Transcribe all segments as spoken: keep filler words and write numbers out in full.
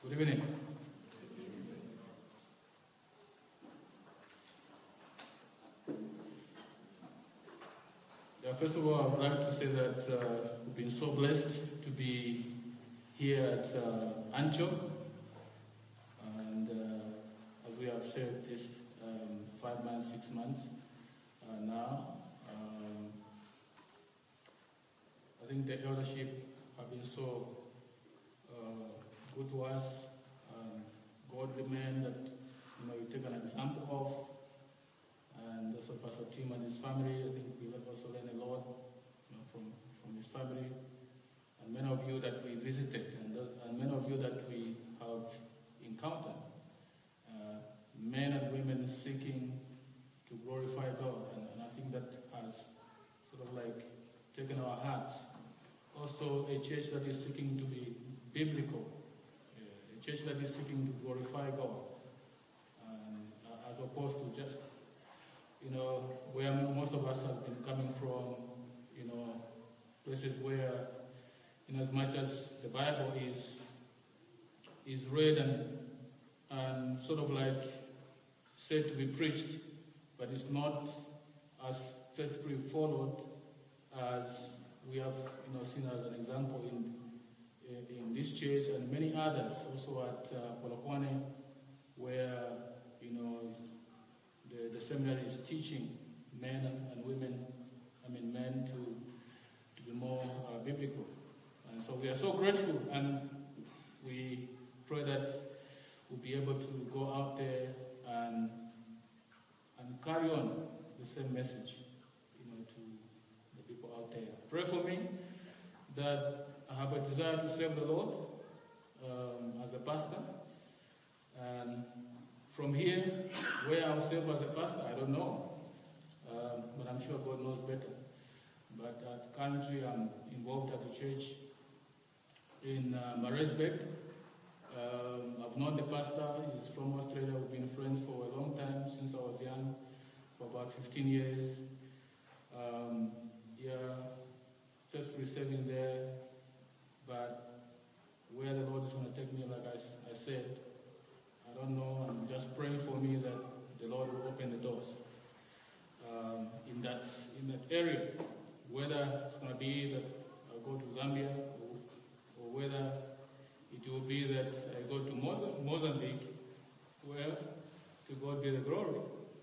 Good evening. Yeah, first of all, I would like to say that uh, we've been so blessed to be here at uh, Antioch. And uh, as we have said, this um, five months, six months uh, now, um, I think the eldership have been so uh, good to us. Um, godly men that you know you take an example of. And also Pastor Tim and his family, I think we have also learned a lot you know, from, from his family. And many of you that we visited, and, th- and many of you that we have encountered. Uh, men and women seeking to glorify God, and, and I think that has sort of like taken our hearts. Also a church that is seeking to be biblical, uh, a church that is seeking to glorify God, and, uh, as opposed to just you know, where most of us have been coming from, you know, places where, in as much as the Bible is is read and and sort of like said to be preached, but it's not as faithfully followed as we have, you know, seen as an example in in, in this church and many others, also at uh, Polokwane, where, you know, The, the seminary is teaching men and women, I mean men, to, to be more uh, biblical. And so we are so grateful, and we pray that we'll be able to go out there and and carry on the same message, you know, to the people out there. Pray for me that I have a desire to serve the Lord um, as a pastor. And from here, where I'll serve as a pastor, I don't know, um, but I'm sure God knows better. But uh, currently, I'm involved at a church in uh, Marisburg. Um, I've known the pastor. He's from Australia. We've been friends for a long time, since I was young, for about fifteen years. Um, yeah, faithfully serving there. But where the Lord is going to take me, like I, I said, I don't know. I'm just praying for me that the Lord will open the doors um, in that in that area. Whether it's going to be that I go to Zambia, or, or whether it will be that I go to Moza- Mozambique, where to God be the glory.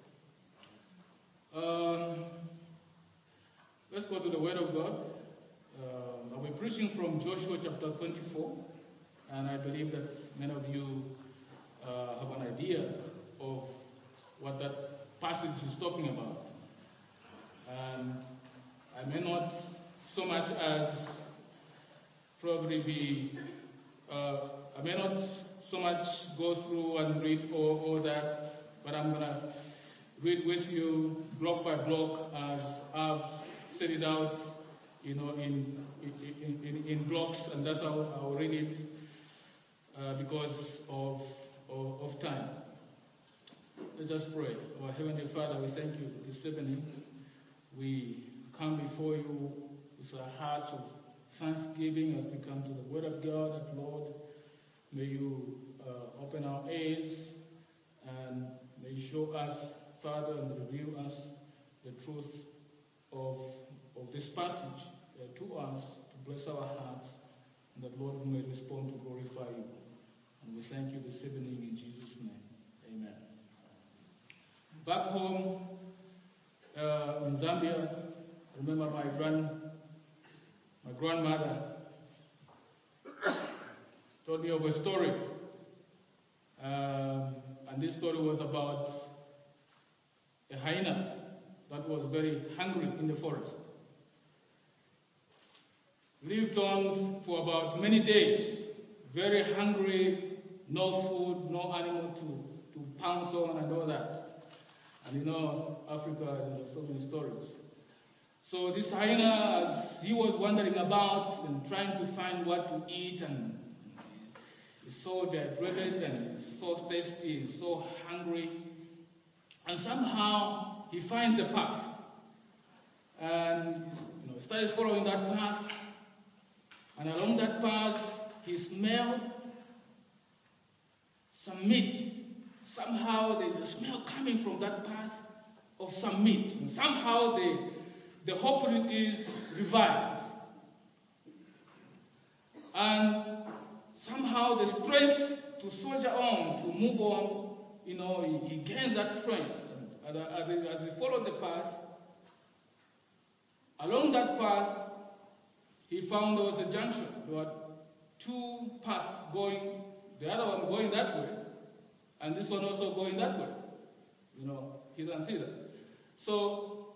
Um, let's go to the Word of God. Um, I'll be preaching from Joshua chapter twenty-four, and I believe that many of you Uh, have an idea of what that passage is talking about. Um, I may not so much as probably be, uh, I may not so much go through and read all, all that, but I'm going to read with you block by block as I've set it out, you know, in, in, in, in blocks, and that's how I'll read it uh, because of Of, of time. Let us pray. Our Heavenly Father, we thank you this evening. We come before you with our hearts of thanksgiving as we come to the Word of God. That, Lord, may you uh, open our ears and may you show us, Father, and reveal us the truth of, of this passage uh, to us, to bless our hearts, and that, Lord, we may respond to glorify you. And we thank you this evening in Jesus' name. Amen. Back home uh, in Zambia, I remember my grand, my grandmother told me of a story. Um, and this story was about a hyena that was very hungry in the forest. Lived on for about many days, very hungry. No food, no animal to, to pounce on and all that. And you know, Africa, there are so many stories. So this hyena, as he was wandering about and trying to find what to eat, and he's so dehydrated and so thirsty and so hungry. And somehow he finds a path. And you know, started following that path. And along that path, he smelled some meat. Somehow there's a smell coming from that path of some meat. And somehow the, the hope is revived. And somehow the strength to soldier on, to move on, you know, he, he gains that strength. And as, as he followed the path, along that path, he found there was a junction. There were two paths going, the other one going that way, and this one also going that way. You know, hither and thither. So,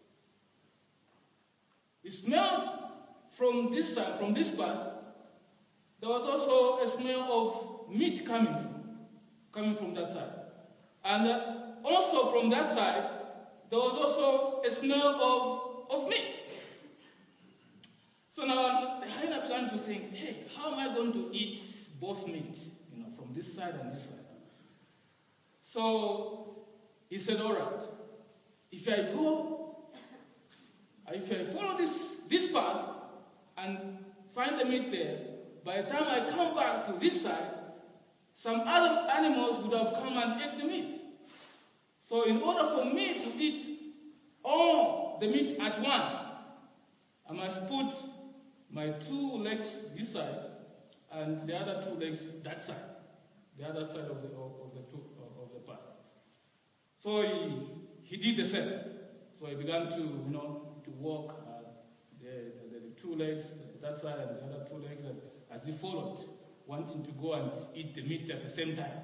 he smelled from this side, from this path, there was also a smell of meat coming from, coming from that side. And uh, also from that side, there was also a smell of, of meat. So now the hyena began to think, hey, how am I going to eat both meat, you know, from this side and this side? So he said, all right, if I go, if I follow this, this path and find the meat there, by the time I come back to this side, some other animals would have come and ate the meat. So in order for me to eat all the meat at once, I must put my two legs this side and the other two legs that side, the other side of the, of, of the, two, of the path. So he, he did the same. So he began to, you know, to walk uh, the, the, the two legs, that side and the other two legs, and as he followed, wanting to go and eat the meat at the same time.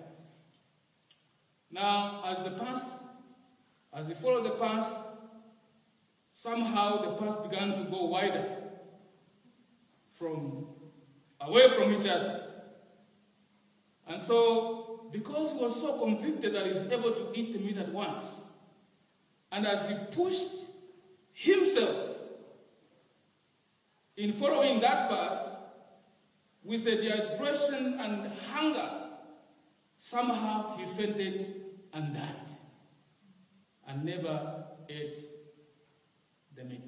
Now, as the path, as he followed the path, somehow the path began to go wider, from away from each other. And so, because he was so convicted that he's able to eat the meat at once, and as he pushed himself in following that path, with the dehydration and hunger, somehow he fainted and died, and never ate the meat.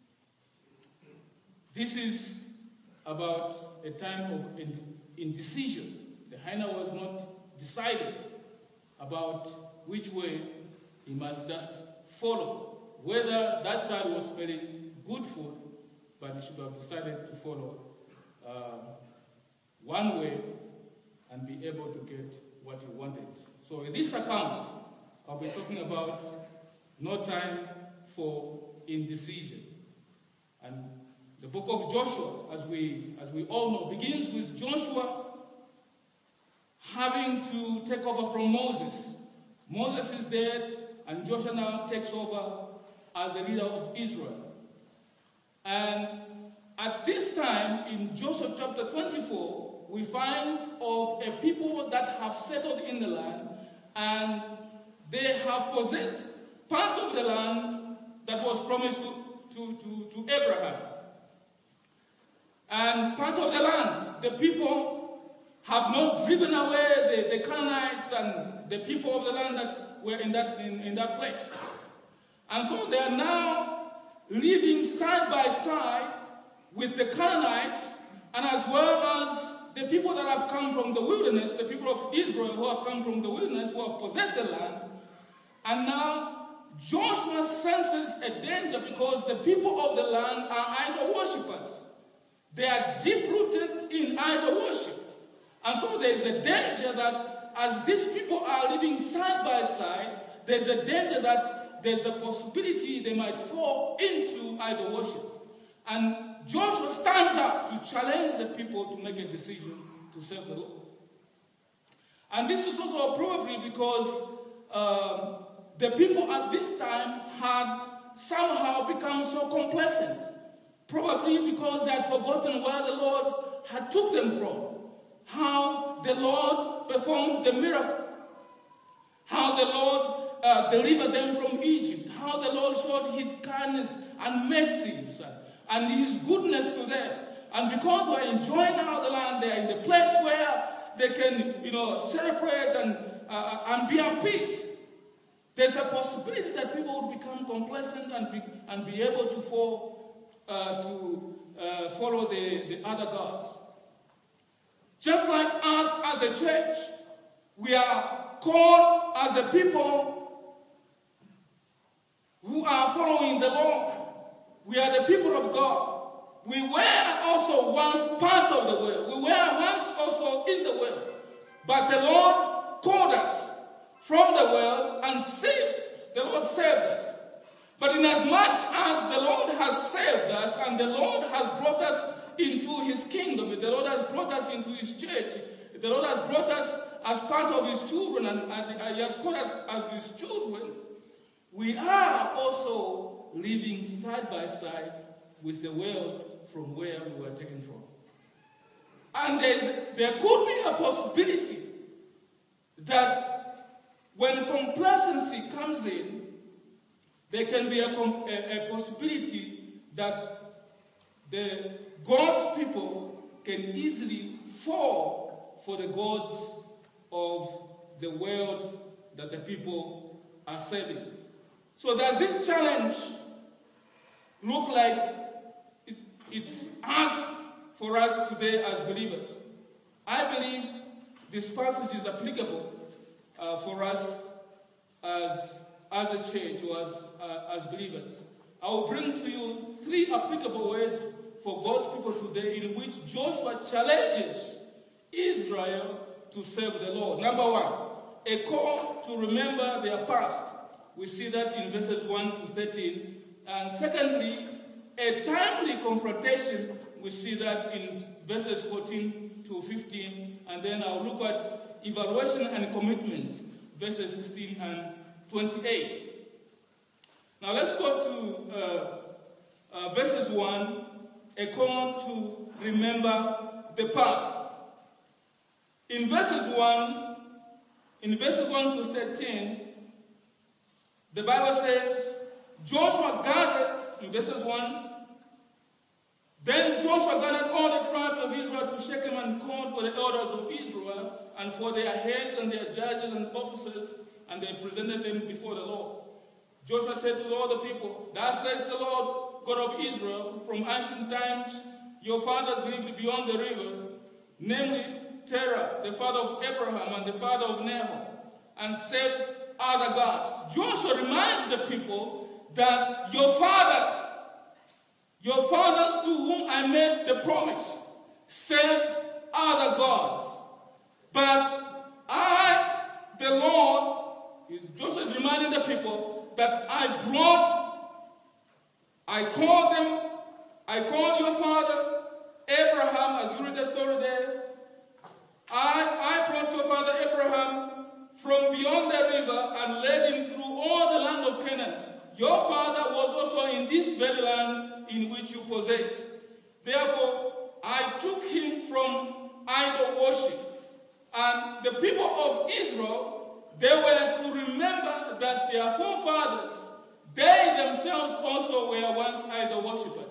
This is about a time of indecision. The hyena was not decided about which way he must just follow, whether that side was smelling good food, but he should have decided to follow um, one way and be able to get what he wanted. So in this account, I'll be talking about no time for indecision. And the book of Joshua, as we, as we all know, begins with Joshua having to take over from Moses. Moses is dead, and Joshua now takes over as the leader of Israel. And at this time, in Joshua chapter twenty-four, we find of a people that have settled in the land, and they have possessed part of the land that was promised to, to, to, to Abraham. And part of the land, the people have not driven away the, the Canaanites and the people of the land that were in that, in, in that place. And so they are now living side by side with the Canaanites, and as well as the people that have come from the wilderness, the people of Israel who have come from the wilderness, who have possessed the land. And now Joshua senses a danger because the people of the land are idol worshippers. They are deep-rooted in idol worship. And so there is a danger that as these people are living side by side, there's a danger that there's a possibility they might fall into idol worship. And Joshua stands up to challenge the people to make a decision to serve the Lord. And this is also probably because um, the people at this time had somehow become so complacent. Probably because they had forgotten where the Lord had took them from. How the Lord performed the miracle. How the Lord uh, delivered them from Egypt. How the Lord showed his kindness and mercies and his goodness to them. And because they are enjoying now the land, they are in the place where they can, you know, celebrate and, uh, and be at peace. There's a possibility that people would become complacent and be, and be able to fall, uh, to uh, follow the, the other gods. Just like us as a church, we are called as a people who are following the Lord. We are the people of God. We were also once part of the world. We were once also in the world. But the Lord called us from the world and saved us. The Lord saved us. But inasmuch as the Lord has saved us and the Lord has brought us into his kingdom, the Lord has brought us into his church, the Lord has brought us as part of his children and, and he has called us as his children, we are also living side by side with the world from where we were taken from. And there could be a possibility that when complacency comes in, there can be a, a, a possibility that the God's people can easily fall for the gods of the world that the people are serving. So does this challenge look like it's, it's asked for us today as believers? I believe this passage is applicable uh, for us as, as a church or as, uh, as believers. I will bring to you three applicable ways for God's people today in which Joshua challenges Israel to serve the Lord. Number one, a call to remember their past. We see that in verses one to thirteen. And secondly, a timely confrontation. We see that in verses fourteen to fifteen. And then I'll look at evaluation and commitment, verses sixteen and twenty-eight. Now let's go to uh, uh, verses one, a call to remember the past. In verses one, in verses one to thirteen, the Bible says, Joshua gathered, in verses one, then Joshua gathered all the tribes of Israel to Shechem and called for the elders of Israel and for their heads and their judges and officers, and they presented them before the Lord. Joshua said to all the people, thus says the Lord, God of Israel, from ancient times your fathers lived beyond the river, namely Terah, the father of Abraham and the father of Nahor, and served other gods. Joshua reminds the people that your fathers, your fathers to whom I made the promise, served other gods. But I, the Lord, Joshua is reminding the people that I brought, I called them, I called your father, Abraham, as you read the story there. I, I brought your father Abraham from beyond the river and led him through all the land of Canaan. Your father was also in this very land in which you possess. Therefore, I took him from idol worship. And the people of Israel, they were to remember that their forefathers, they themselves also were once idol worshippers.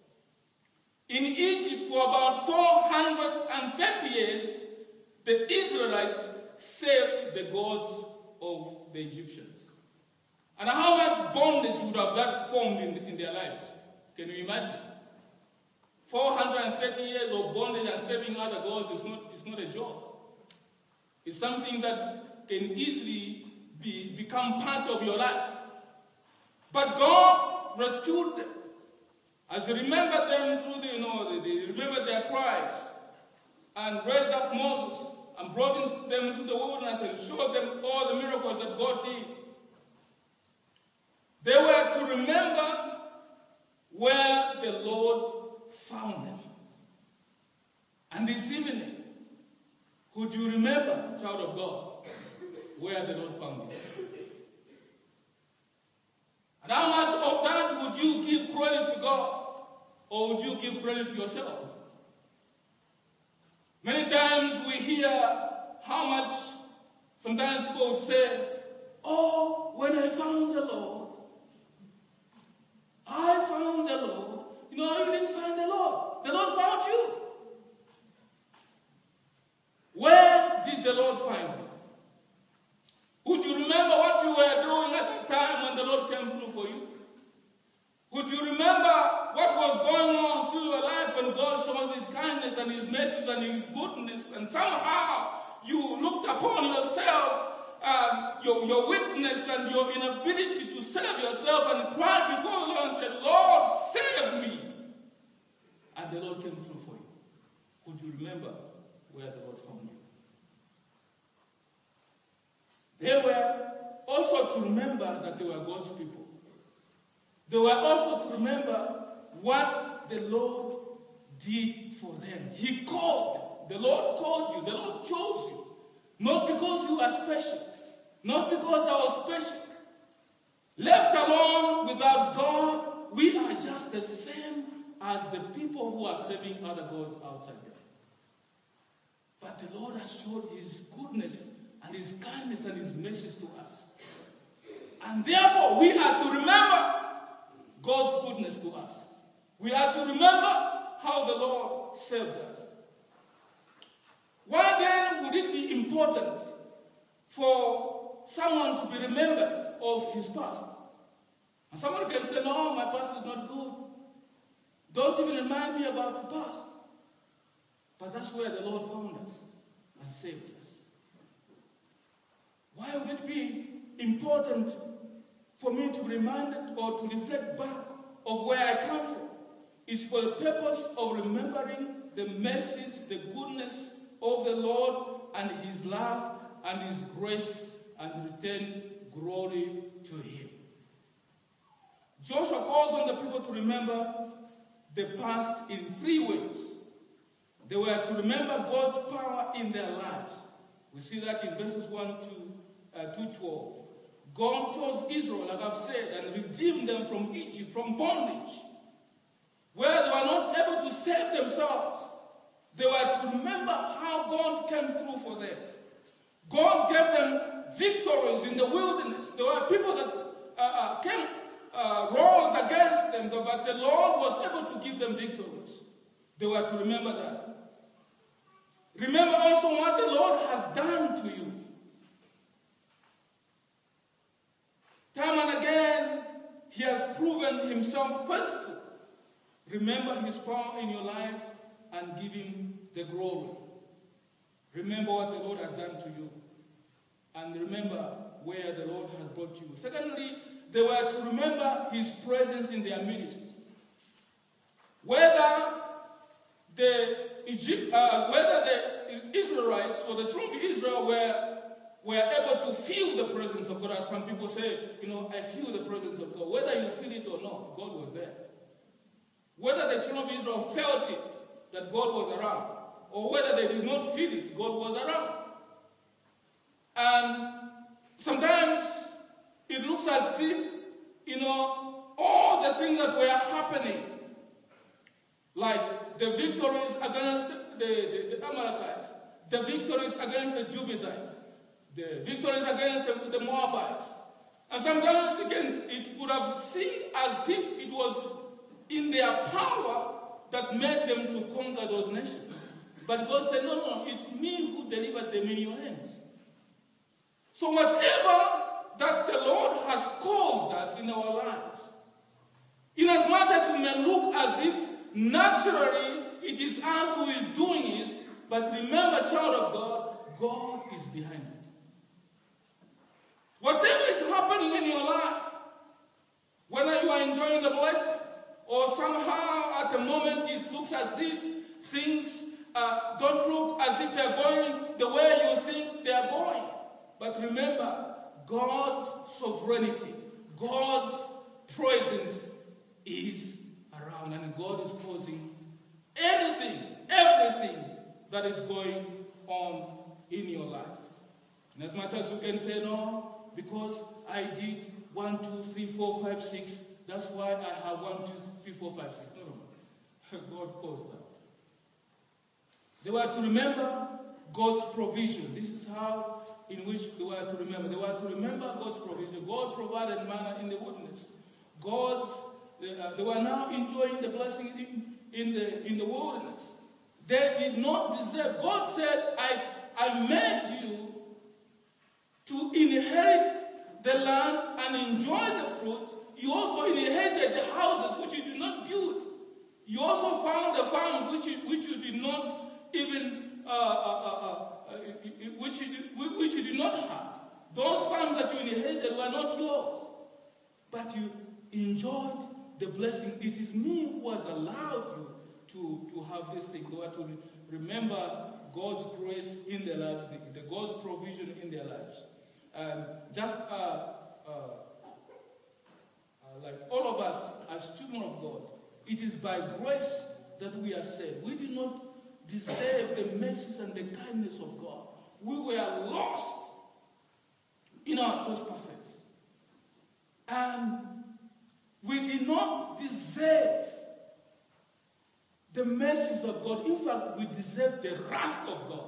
In Egypt, for about four hundred thirty years, the Israelites served the gods of the Egyptians. And how much bondage would have that formed in, in their lives? Can you imagine? four hundred thirty years of bondage and serving other gods is not, it's not a job. It's something that can easily be, become part of your life. But God rescued them. As He remembered them through the, you know, they remembered their cries and raised up Moses and brought them into the wilderness and showed them all the miracles that God did. They were to remember where the Lord found them. And this evening, could you remember, child of God, where the Lord found you? And how much of that would you give credit to God? Or would you give credit to yourself? Many times we hear how much, sometimes people would say, oh, when I found the Lord, I found the Lord. You know, you didn't find the Lord. The Lord found you. Where did the Lord find you? Would you remember what you were doing at the time when the Lord came through for you? Would you remember what was going on through your life when God shows His kindness and His mercy and His goodness, and somehow you looked upon yourself your, your weakness and your inability to save yourself and cried before the Lord and said, Lord, save me. And the Lord came through for you. Would you remember where the Lord found you? They were also to remember that they were God's people. They were also to remember what the Lord did for them. He called them. The Lord called you. The Lord chose you. Not because you are special. Not because I was special. Left alone without God, we are just the same as the people who are serving other gods outside there. But the Lord has shown his goodness and his kindness and his message to us. And therefore, we are to remember God's goodness to us. We are to remember how the Lord saved us. Why then would it be important for someone to be remembered of his past? And someone can say, no, my past is not good. Don't even remind me about the past. But that's where the Lord found us and saved us. Why would it be important for me to be reminded or to reflect back of where I come from? It's for the purpose of remembering the mercies, the goodness of the Lord and his love and his grace, and return glory to him. Joshua calls on the people to remember the past in three ways. They were to remember God's power in their lives. We see that in verses one to twelve. God chose Israel, like I've said, and redeemed them from Egypt, from bondage, where they were not able to save themselves. They were to remember how God came through for them. God gave them victories in the wilderness. There were people that uh, uh, came, uh, rose against them, but the Lord was able to give them victories. They were to remember that. Remember also what the Lord has done to you. Time and again, he has proven himself faithful. Remember his power in your life and give him the glory. Remember what the Lord has done to you. And remember where the Lord has brought you. Secondly, they were to remember his presence in their midst. Whether the, Egypt, uh, whether the Israelites or the children of Israel were, were able to feel the presence of God, as some people say, you know, I feel the presence of God. Whether you feel it or not, God was there. Whether the children of Israel felt it, that God was around, or whether they did not feel it, God was around. And sometimes it looks as if, you know, all the things that were happening, like the victories against the, the, the Amalekites, the victories against the Jebusites, the victories against the, the Moabites, and sometimes it, can, it would have seemed as if it was in their power that made them to conquer those nations. But God said, no, no, it's me who delivered them in your hands. So whatever that the Lord has caused us in our lives, in as much as it may look as if naturally it is us who is doing it, but remember, child of God, God is behind it. Whatever is happening in your life, whether you are enjoying the blessing, or somehow at the moment it looks as if things uh, don't look as if they're going the way you think they're going. But remember, God's sovereignty, God's presence is around, and God is causing anything, everything that is going on in your life. And as much as you can say, no, because I did one, two, three, four, five, six, that's why I have one, two, three, four, five, six. No, no. God caused that. They were to remember God's provision. This is how in which they were to remember. They were to remember God's provision. God provided manna in the wilderness. God's, uh, they were now enjoying the blessing in, in, the, in the wilderness. They did not deserve. God said, I, I made you to inherit the land and enjoy the fruit. You also inherited the houses which you did not build. You also found the farms which you, which you did not even, uh, uh, uh, uh, which, you, which you did not have. Those farms land that you inherited were not yours, but you enjoyed the blessing. It is me who has allowed you to, to have this thing. They were to remember God's grace in their lives, the, the God's provision in their lives. Um, just uh, uh, uh, like all of us as children of God, it is by grace that we are saved. We do not deserve the mercies and the kindness of God. We were lost in our trespasses. And we did not deserve the mercies of God. In fact, we deserve the wrath of God.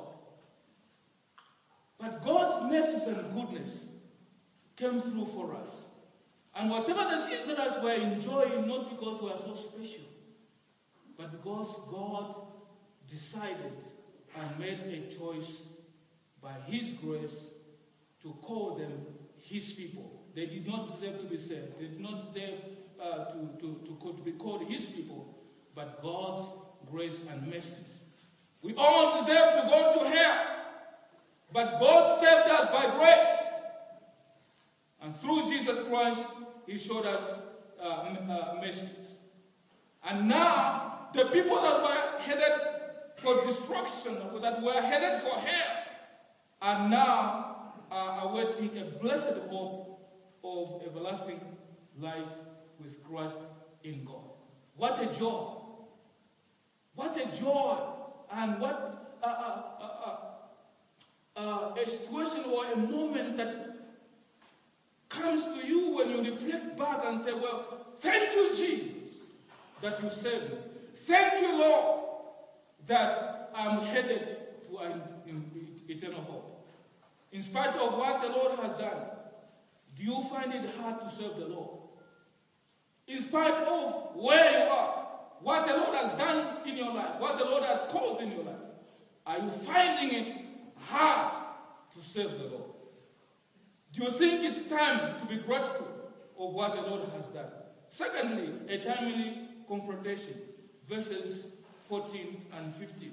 But God's mercies and goodness came through for us. And whatever the Israelites were enjoying, not because we are so special, but because God decided and made a choice by His grace to call them His people. They did not deserve to be saved. They did not deserve uh, to, to, to, to be called His people, but God's grace and mercies. We all deserve to go to hell, but God saved us by grace. And through Jesus Christ, He showed us uh, uh, mercies. And now, the people that were headed for destruction, that were headed for hell, are now uh, awaiting a blessed hope of everlasting life with Christ in God. What a joy! What a joy! And what uh, uh, uh, uh, a situation or a moment that comes to you when you reflect back and say, well, thank you, Jesus, that you saved me. Thank you, Lord, that I'm headed to an eternal hope. In spite of what the Lord has done, do you find it hard to serve the Lord? In spite of where you are, what the Lord has done in your life, what the Lord has caused in your life, are you finding it hard to serve the Lord? Do you think it's time to be grateful of what the Lord has done? Secondly, a timely confrontation, verses fourteen and fifteen.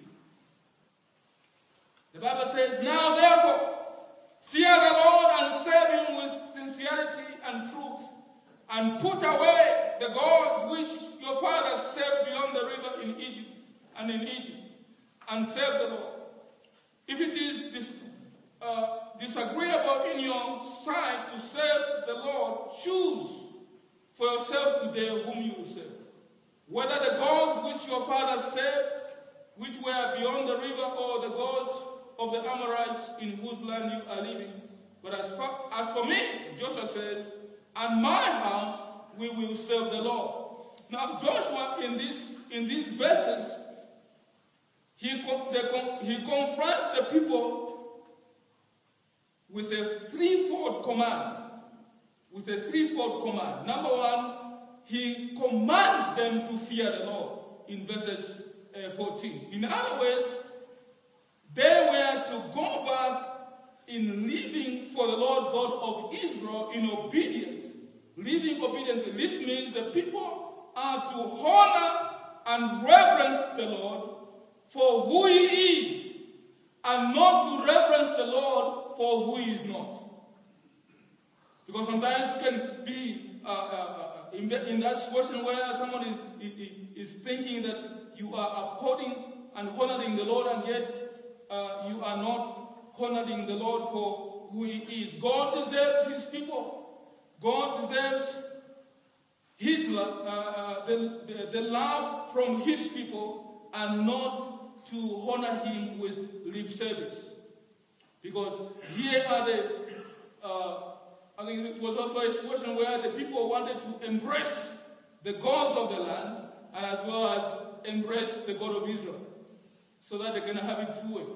The Bible says, now therefore, fear the Lord and serve Him with sincerity and truth, and put away the gods which your fathers served beyond the river in Egypt and in Egypt, and serve the Lord. If it is dis- uh, disagreeable in your sight to serve the Lord, choose for yourself today whom you will serve. Whether the gods which your fathers served, which were beyond the river, or the gods of the Amorites in whose land you are living. But as, far, as for me, Joshua says, and my house, we will serve the Lord. Now Joshua, in, this, in these verses, he, the, he confronts the people with a threefold command. With a threefold command. Number one, he commands them to fear the Lord in verses uh, fourteen. In other words, they were to go back in living for the Lord God of Israel in obedience. Living obediently. This means the people are to honor and reverence the Lord for who He is, and not to reverence the Lord for who He is not. Because sometimes you can be uh, uh, in, the, in that situation where someone is, is, is thinking that you are upholding and honoring the Lord, and yet uh, you are not honoring the Lord for who He is. God deserves His people. God deserves His love, uh, uh, the, the, the love from His people, and not to honor Him with lip service. Because here are the, uh, I think it was also a situation where the people wanted to embrace the gods of the land, and as well as embrace the God of Israel, so that they can have it two ways.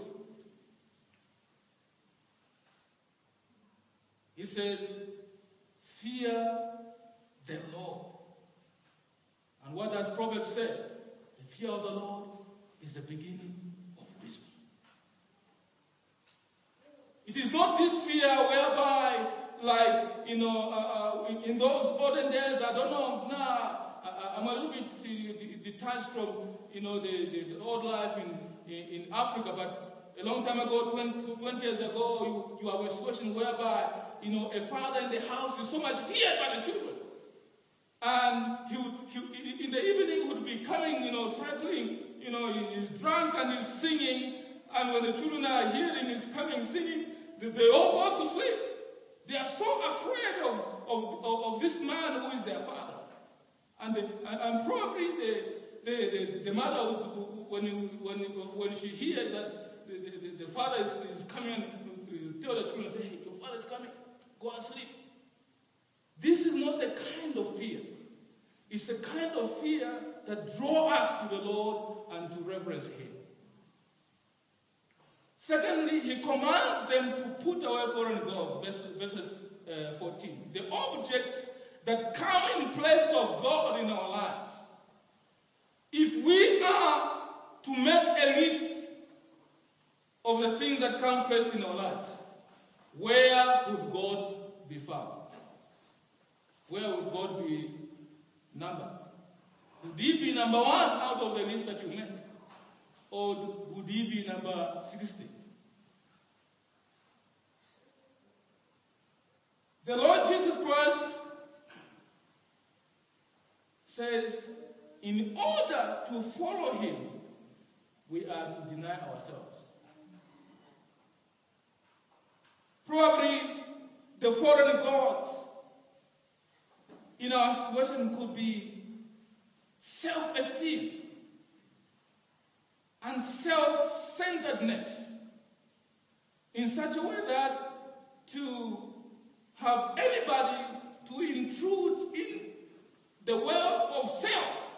He says, fear the Lord. And what does Proverbs say? The fear of the Lord is the beginning of wisdom. It is not this fear whereby, like, you know, uh, uh, in, in those olden days, I don't know, nah, I, I'm a little bit uh, detached from, you know, the, the, the old life in, in, in Africa, but a long time ago, twenty, twenty years ago, you, you have a situation whereby, you know, a father in the house is so much feared by the children. And he would, he, in the evening, he would be coming, you know, cycling, you know, he's drunk and he's singing. And when the children are hearing he's coming, singing, they, they all go to sleep. They are so afraid of, of, of, of this man who is their father. And, they, and, and probably the, the, the, the mother, would, when, when, when she hears that the, the, the father is, is coming, tell the children, say, hey, your father is coming, go and sleep. This is not the kind of fear. It's a kind of fear that draws us to the Lord and to reverence Him. Secondly, He commands them to put away foreign gods, verses uh, fourteen. The objects that come in place of God in our lives. If we are to make a list of the things that come first in our life, where would God be found? Where would God be numbered? Would He be number one out of the list that you make? Or would He be number sixty? The Lord Jesus Christ says, in order to follow Him, we are to deny ourselves. Probably the foreign gods in our situation could be self-esteem and self-centeredness in such a way that to have anybody to intrude in the world of self,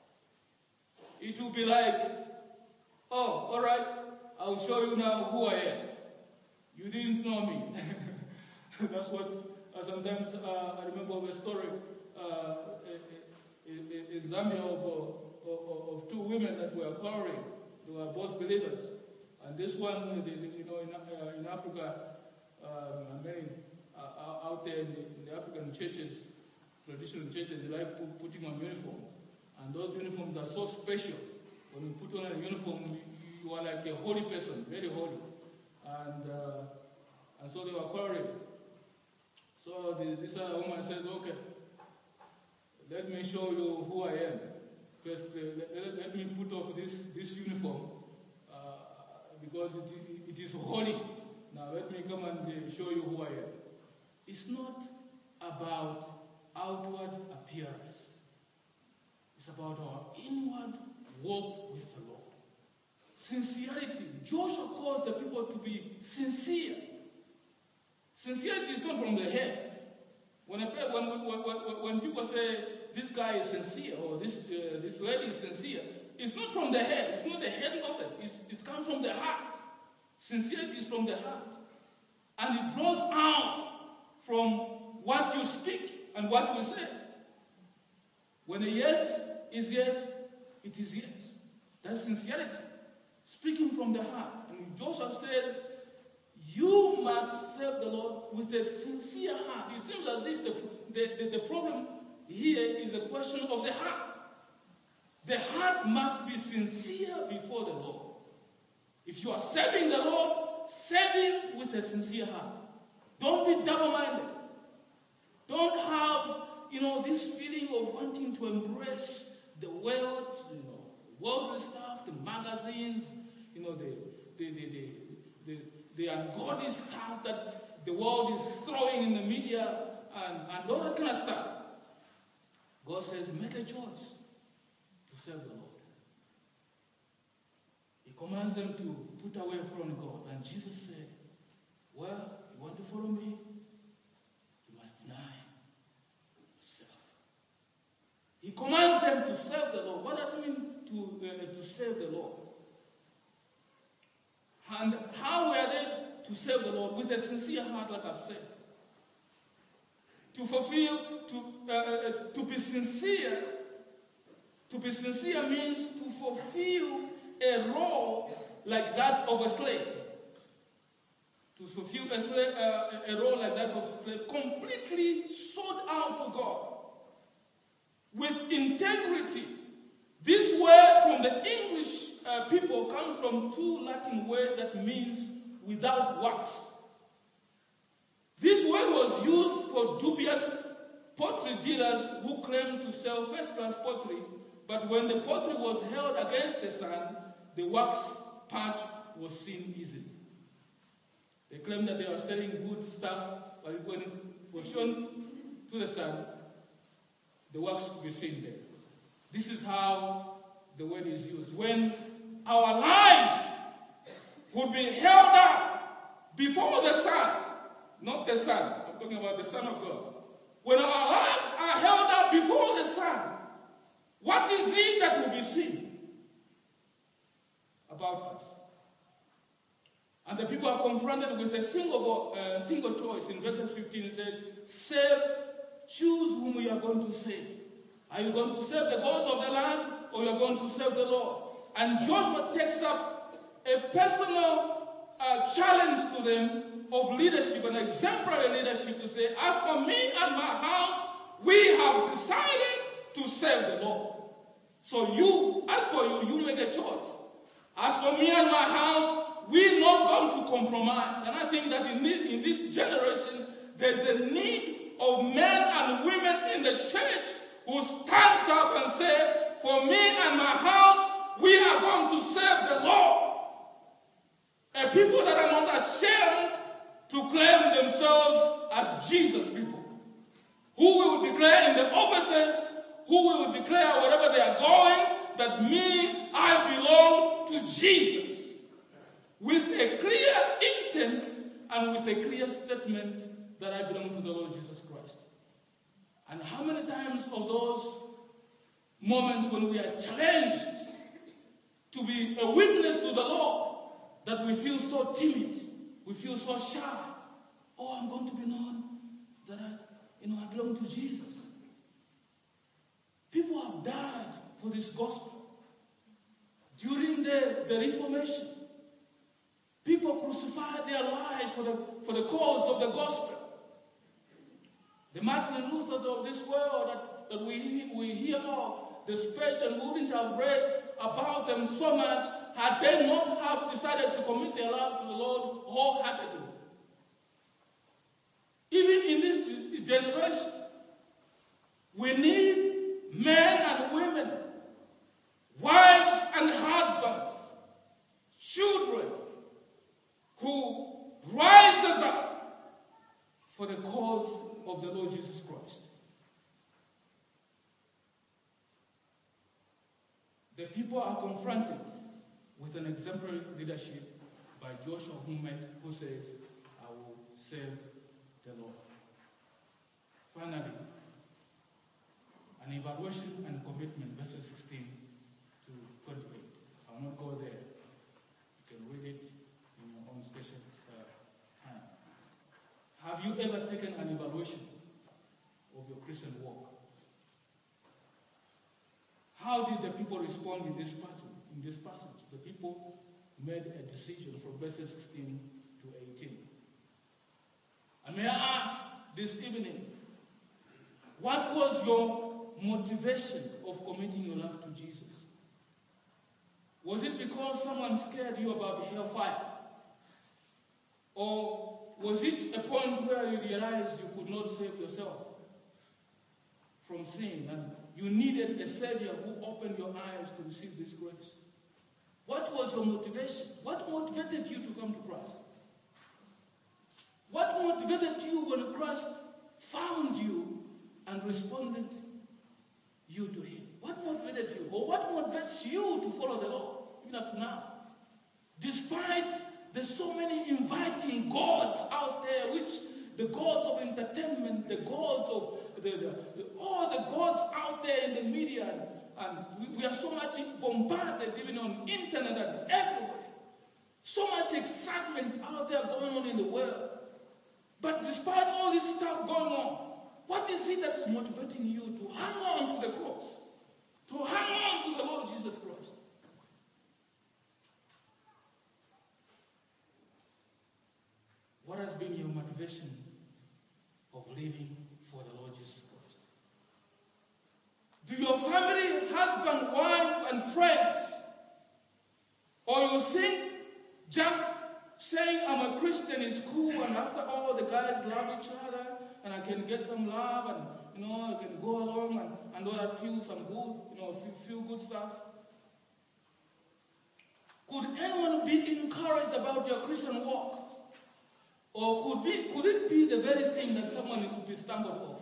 it will be like, oh, all right, I'll show you now who I am. You didn't know me. That's what uh, sometimes uh, I remember of a story uh, in, in Zambia of, of, of two women that were quarreling. They were both believers. And this one, you know, in, uh, in Africa, um, many uh, out there in the, in the African churches, traditional churches, they like put, putting on uniforms. And those uniforms are so special. When you put on a uniform, you, you are like a holy person, very holy. And uh, and so they were quarreling. So the, this other woman says, okay, let me show you who I am. First, uh, let, let me put off this, this uniform uh, because it, it is holy. Now let me come and uh, show you who I am. It's not about outward appearance. It's about our inward walk with the Lord. Sincerity. Joshua calls the people to be sincere. Sincerity is not from the head. When, I, when, when, when, when people say, this guy is sincere, or this, uh, this lady is sincere, it's not from the head. It's not the head of it. It's, it comes from the heart. Sincerity is from the heart. And it draws out from what you speak and what you say. When a yes is yes, it is yes. That's sincerity. Speaking from the heart. And Joseph says, you must serve the Lord with a sincere heart. It seems as if the, the, the, the problem here is a question of the heart. The heart must be sincere before the Lord. If you are serving the Lord, serve Him with a sincere heart. Don't be double-minded. Don't have, you know, this feeling of wanting to embrace the world, you know, worldly stuff, the magazines, you know, the the the the, the, the ungodly stuff that the world is throwing in the media and, and all that kind of stuff. God says, make a choice to serve the Lord. He commands them to put away foreign gods. And Jesus said, well, you want to follow me? You must deny yourself. He commands them to serve the Lord. What does it mean to, uh, to serve the Lord? And how were they to serve the Lord? With a sincere heart, like I've said. To fulfill, to, uh, to be sincere, to be sincere means to fulfill a role like that of a slave. To fulfill a, slave, uh, a role like that of a slave, completely sold out to God. With integrity. This word from the English uh, people comes from two Latin words that means without wax. This word was used for dubious pottery dealers who claimed to sell first-class pottery, but when the pottery was held against the sun, the wax patch was seen easily. They claimed that they were selling good stuff, but when it was shown to the sun, the wax could be seen there. This is how the word is used. When our lives would be held up before the sun, not the sun, I'm talking about the Son of God. When our lives are held up before the sun, what is it that will be seen about us? And the people are confronted with a single uh, single choice. In verse fifteen, it said, save, choose whom you are going to save. Are you going to save the gods of the land, or you are going to save the Lord? And Joshua takes up a personal uh, challenge to them of leadership, an exemplary leadership, to say, as for me and my house, we have decided to serve the Lord. So you, as for you, you make a choice. As for me and my house, we're not going to compromise. And I think that in this, in this generation, there's a need of men and women in the church who stands up and say, for me and my house, we are going to serve the Lord. A people that are not ashamed to claim themselves as Jesus people, who will declare in the offices, who will declare wherever they are going, that me, I belong to Jesus, with a clear intent and with a clear statement that I belong to the Lord Jesus Christ. And how many times of those moments when we are challenged to be a witness to the Lord, that we feel so timid, we feel so shy. Oh, I'm going to be known that I, you know, I belong to Jesus. People have died for this gospel. During the, the Reformation, people crucified their lives for the, for the cause of the gospel. The Martin and Luther of this world that, that we, we hear of, the Spurgeon wouldn't have read about them so much had they not have decided to commit their lives to the Lord wholeheartedly. Even in this generation, we need men and women, wives and husbands, children, who rises up for the cause of the Lord Jesus Christ. The people are confronted with an exemplary leadership by Joshua, who, met, who says, I will serve the Lord. Finally, an evaluation and commitment, verses sixteen to twenty-eight. I will not go there. You can read it in your own special uh, time. Have you ever taken an evaluation of your Christian walk? How did the people respond in this passage? In this passage, the people made a decision from verses sixteen to eighteen. And may I ask this evening, what was your motivation of committing your life to Jesus? Was it because someone scared you about the hellfire? Or was it a point where you realized you could not save yourself from sin and you needed a Savior who opened your eyes to receive this grace? What was your motivation? What motivated you to come to Christ? What motivated you when Christ found you and responded you to Him? What motivated you? Or what motivates you to follow the Lord, even up to now? Despite there's so many inviting gods out there, which the gods of entertainment, the gods of the, the, the all the gods out there in the media, and we, we are so much bombarded even on internet and everywhere. So much excitement out there going on in the world. But despite all this stuff going on, what is it that's motivating you to hang on to the cross? To hang on to the Lord Jesus Christ? What has been your motivation of living for the Lord Jesus Christ? Do your family, husband, wife, and friends oh, the guys love each other, and I can get some love, and you know, I can go along and, and all that feel some good, you know, feel, feel good stuff. Could anyone be encouraged about your Christian walk? Or could, be, could it be the very thing that someone could be stumbled off?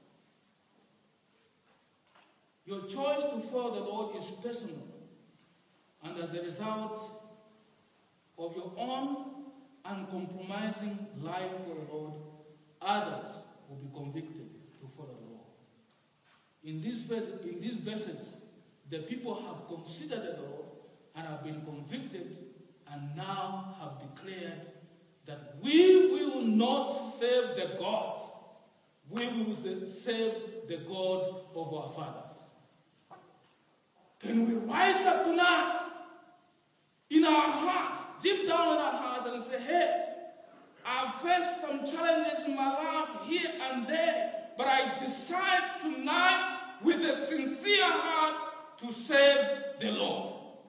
Your choice to follow the Lord is personal. And as a result of your own uncompromising life for the Lord, others will be convicted to follow the Lord. In these verses, in these verses, the people have considered the Lord and have been convicted and now have declared that we will not save the gods. We will save the God of our fathers. Can we rise up tonight in our hearts, deep down in our hearts, and say, hey, I've faced some challenges in my life here and there, but I decide tonight with a sincere heart to save the Lord.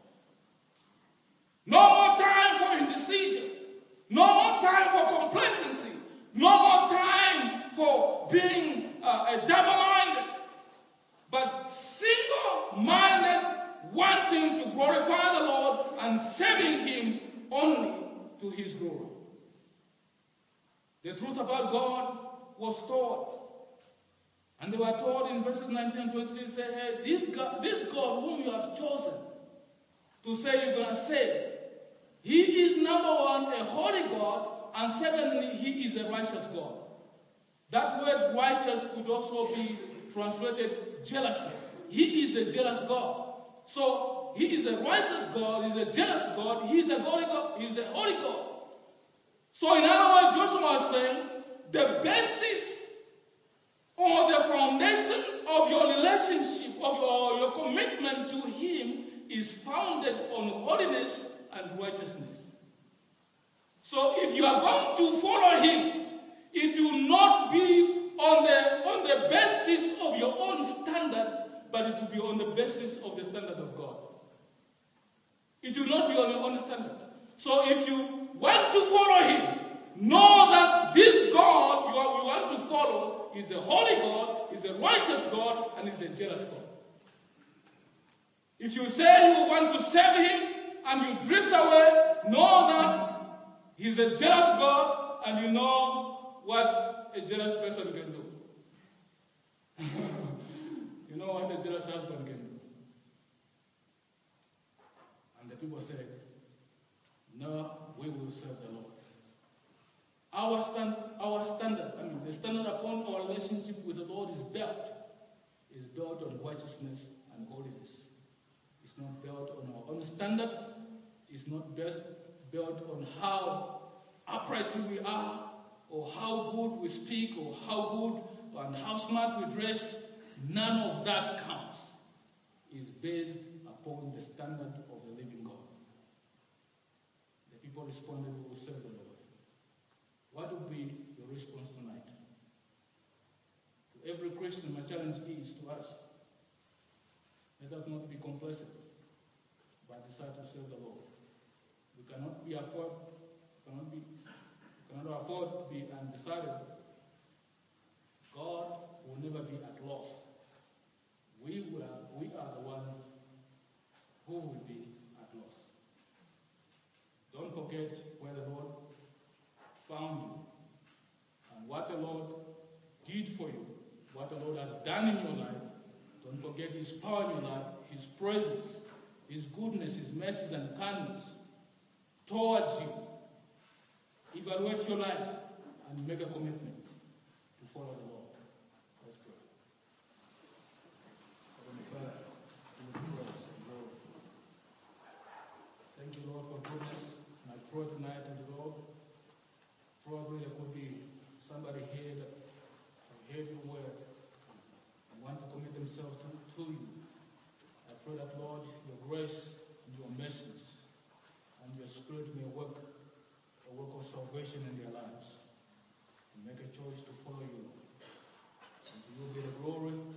No more time for indecision. No more time for complacency. No more time for being uh, a double-minded, but single-minded, wanting to glorify the Lord and serving Him only to His glory. The truth about God was taught. And they were told in verses nineteen and twenty-three, say, hey, this God, this God whom you have chosen to say you're going to save, He is number one, a holy God, and secondly, He is a righteous God. That word righteous could also be translated jealousy. He is a jealous God. So, He is a righteous God, He is a jealous God, He is a holy God, He is a holy God. So in other words, Joshua was saying, the basis or the foundation of your relationship, of your, your commitment to Him is founded on holiness and righteousness. So if you are going to follow Him, it will not be on the, on the basis of your own standard, but it will be on the basis of the standard of God. It will not be on your own standard. So if you want to follow Him, know that this God you, are, you want to follow is a holy God, is a righteous God, and is a jealous God. If you say you want to serve Him and you drift away, know that He's a jealous God, and you know what a jealous person can do. You know what a jealous husband can do. And the people said, no, we will serve the Lord. Our, stand, our standard, I mean, the standard upon our relationship with the Lord is built. Is built on righteousness and holiness. It's not built on our own standard. It's not best built on how uprightly we are, or how good we speak, or how good and how smart we dress. None of that counts. It's based upon the standard of the living God. The people responded, we will serve the Lord. What would be your response tonight? To every Christian, my challenge is to us. Let us not be complacent, but decide to serve the Lord. We cannot be afford, cannot be, cannot afford to be undecided. God will never be at loss. We will, we are the ones who will be at loss. Don't forget where the Lord found you and what the Lord did for you, what the Lord has done in your life. Don't forget His power in your life, His presence, His goodness, His mercies and kindness towards you. Evaluate your life and make a commitment to follow the Lord. Let's pray. Heavenly Father, give you praise and glory. Thank you, Lord, for goodness. And I pray tonight, and Lord, probably there could be somebody here that have heard your word and want to commit themselves to, to you. I pray that, Lord, your grace and your mercies and your Spirit may work a work of salvation in their lives and make a choice to follow you. And to you be the glory